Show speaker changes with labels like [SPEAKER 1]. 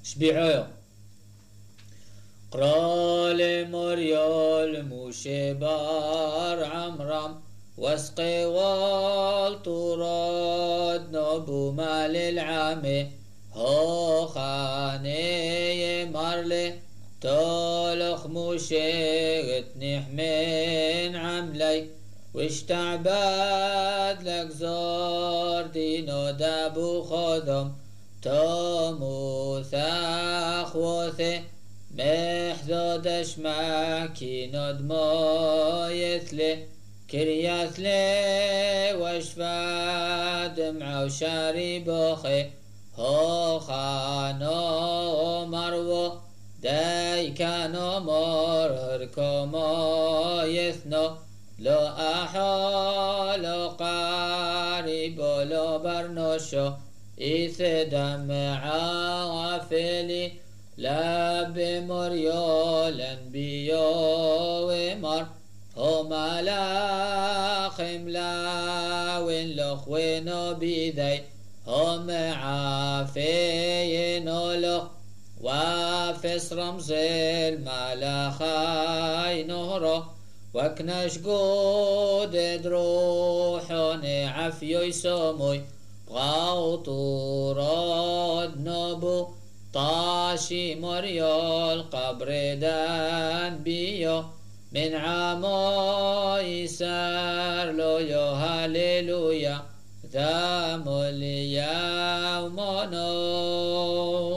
[SPEAKER 1] شبيعو قرال مريال موشي بار عمرم واسقي والطراد نبو مال العامي هو خاني مرلي تولخ موشيغت نحمين عملي واشتعباد لك زار دينو دابو خذم تومو ثاخ وثي محذود اشماكي ندمو يثلي كرياثلي واشفى دمع وشاري بوخي هو خانو مرو داي كانو مرهركمو يثنو لو أحالو قارب لو برنوشو إث دمع وفلي لاب مريولا بيو ومر هما لاخم لاوين لخوينو بيدي هم عافينو لخ وافس رمز الملاخاي نهرو وكنش قود دروحوني عفيو يسموي بغاو طورود نبو طاشي مريول قبر دان بيو من عامو يسار لو يو هاليلويا ذا مليا ومنو